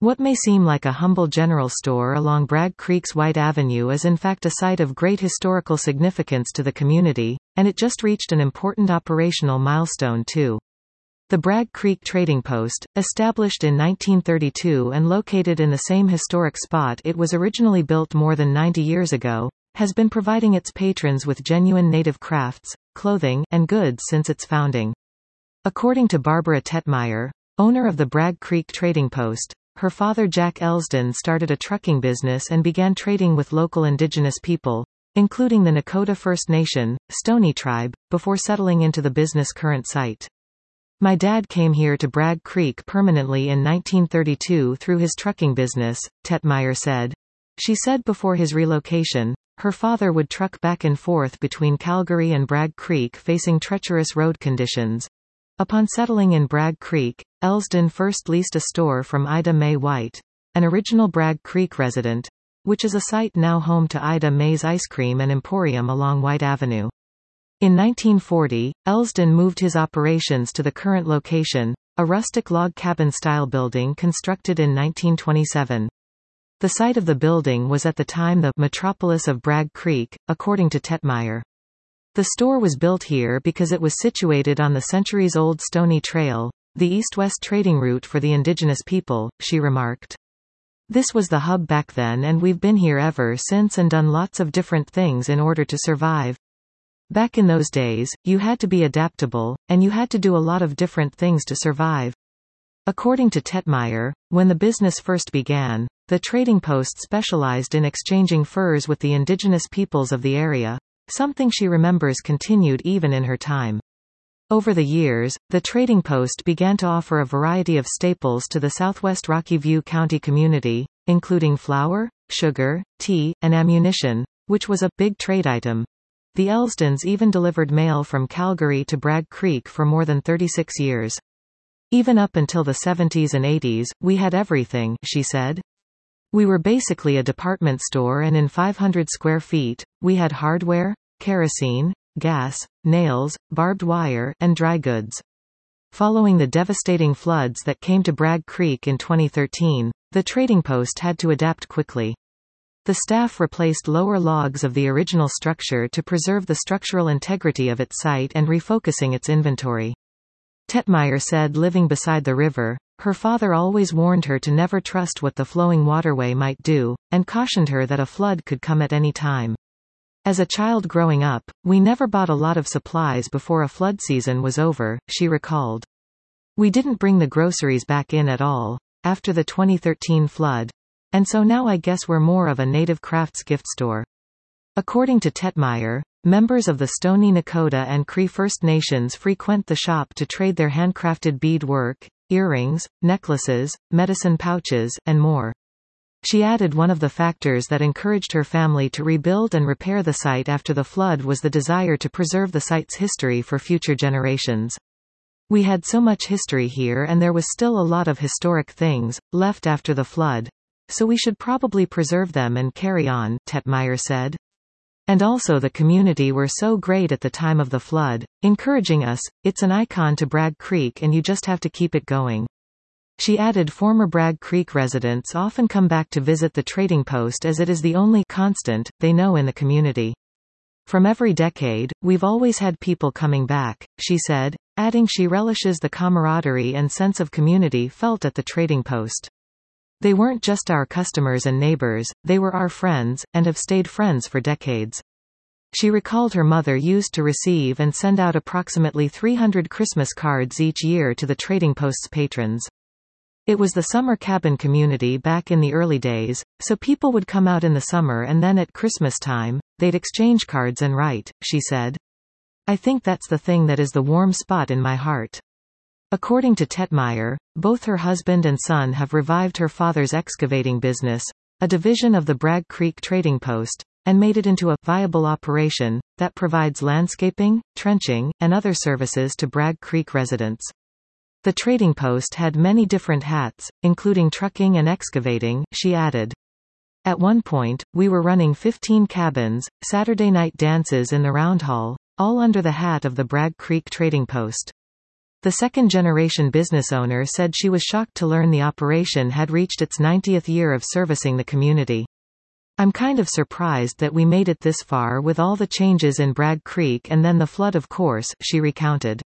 What may seem like a humble general store along Bragg Creek's White Avenue is in fact a site of great historical significance to the community, and it just reached an important operational milestone too. The Bragg Creek Trading Post, established in 1932 and located in the same historic spot it was originally built more than 90 years ago, has been providing its patrons with genuine native crafts, clothing, and goods since its founding. According to Barbara Tetmeyer, owner of the Bragg Creek Trading Post, her father Jack Elsden started a trucking business and began trading with local indigenous people, including the Nakota First Nation, Stoney Tribe, before settling into the business' current site. My dad came here to Bragg Creek permanently in 1932 through his trucking business, Tetmeyer said. She said before his relocation, her father would truck back and forth between Calgary and Bragg Creek facing treacherous road conditions. Upon settling in Bragg Creek, Elsden first leased a store from Ida Mae White, an original Bragg Creek resident, which is a site now home to Ida Mae's Ice Cream and Emporium along White Avenue. In 1940, Elsden moved his operations to the current location, a rustic log cabin-style building constructed in 1927. The site of the building was at the time the metropolis of Bragg Creek, according to Tetmeyer. The store was built here because it was situated on the centuries-old Stoney Trail, the east-west trading route for the indigenous people, she remarked. This was the hub back then and we've been here ever since and done lots of different things in order to survive. Back in those days, you had to be adaptable, and you had to do a lot of different things to survive. According to Tetmeyer, when the business first began, the trading post specialized in exchanging furs with the indigenous peoples of the area, something she remembers continued even in her time. Over the years, the trading post began to offer a variety of staples to the southwest Rocky View County community, including flour, sugar, tea, and ammunition, which was a big trade item. The Elsdens even delivered mail from Calgary to Bragg Creek for more than 36 years. Even up until the 70s and 80s, we had everything, she said. We were basically a department store and in 500 square feet, we had hardware, kerosene, gas, nails, barbed wire, and dry goods. Following the devastating floods that came to Bragg Creek in 2013, the trading post had to adapt quickly. The staff replaced lower logs of the original structure to preserve the structural integrity of its site and refocusing its inventory. Tetmeyer said living beside the river, her father always warned her to never trust what the flowing waterway might do, and cautioned her that a flood could come at any time. As a child growing up, we never bought a lot of supplies before a flood season was over, she recalled. We didn't bring the groceries back in at all, after the 2013 flood. And so now I guess we're more of a native crafts gift store. According to Tetmeyer, members of the Stoney Nakota and Cree First Nations frequent the shop to trade their handcrafted beadwork, earrings, necklaces, medicine pouches, and more. She added one of the factors that encouraged her family to rebuild and repair the site after the flood was the desire to preserve the site's history for future generations. We had so much history here and there was still a lot of historic things left after the flood. So we should probably preserve them and carry on, Tetmeyer said. And also the community were so great at the time of the flood, encouraging us, it's an icon to Bragg Creek and you just have to keep it going. She added former Bragg Creek residents often come back to visit the trading post as it is the only constant they know in the community. From every decade, we've always had people coming back, she said, adding she relishes the camaraderie and sense of community felt at the trading post. They weren't just our customers and neighbors, they were our friends, and have stayed friends for decades. She recalled her mother used to receive and send out approximately 300 Christmas cards each year to the trading post's patrons. It was the summer cabin community back in the early days, so people would come out in the summer and then at Christmas time, they'd exchange cards and write, she said. I think that's the thing that is the warm spot in my heart. According to Tetmeyer, both her husband and son have revived her father's excavating business, a division of the Bragg Creek Trading Post, and made it into a viable operation that provides landscaping, trenching, and other services to Bragg Creek residents. The trading post had many different hats, including trucking and excavating, she added. At one point, we were running 15 cabins, Saturday night dances in the Round Hall, all under the hat of the Bragg Creek Trading Post. The second-generation business owner said she was shocked to learn the operation had reached its 90th year of servicing the community. "I'm kind of surprised that we made it this far with all the changes in Bragg Creek and then the flood, of course," she recounted.